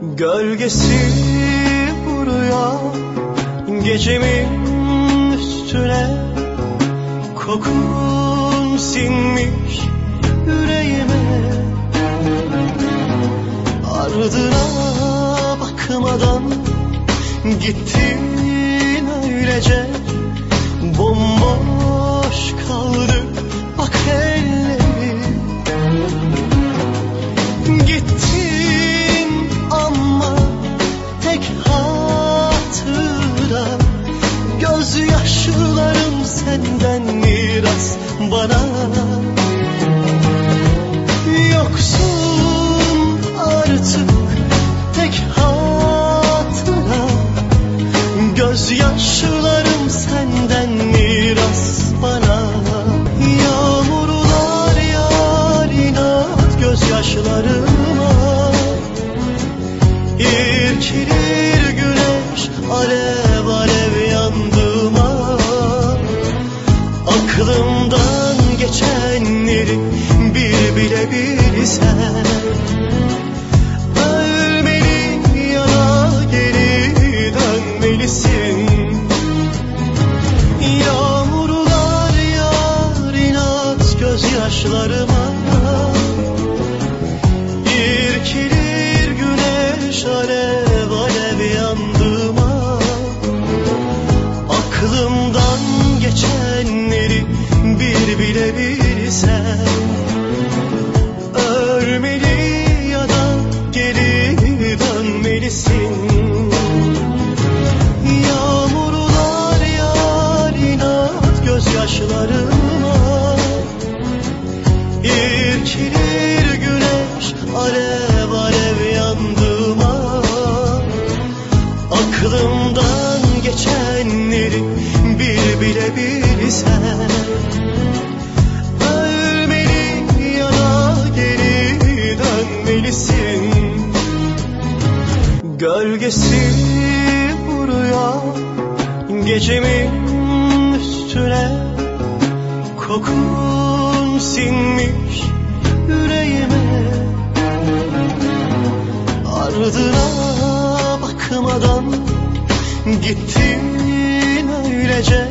Gölgesi vuruyor gecemin üstüne, kokun sinmiş yüreğime. Ardına bakmadan gittin öylece, bomboş kaldı bak ellerim. Gittin ama tek hatıra, gözyaşlarım senden miras bana. Yoksun artık tek hatıra, gözyaşlarım senden miras bana. Yağmurlar yağar inat gözyaşlarıma, İrkilir güneş alev alev yandığıma. Aklımdan geçenleri bir bile bilsen, ölmeli ya da geri dönmelisin. Yağmurlar yağar inat gözyaşlarıma, İrkilir güneş alev alev yandığıma. Aklımdan geçenleri bir bile bilsen, ölmeli ya da geri dönmelisin. Yağmurlar yağar inat gözyaşlarıma, İrkilir güneş alev alev yandığıma. Aklımdan geçenleri bir bile bilsen, ölmeli ya da geri dönmelisin. Gölgesi vuruyor gecemin üstüne, kokun sinmiş yüreğime. Ardına bakmadan gittin öylece,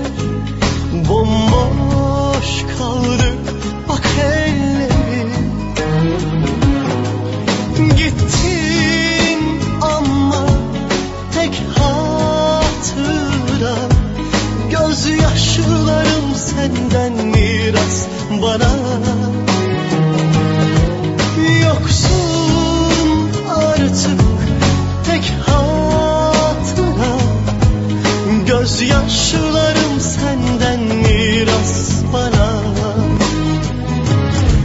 bomboş kaldı bak ellerim. Gittin ama tek hatıra, gözyaşlarım senden miras bana. Yoksun artık tek hatıra, gözyaşlarım senden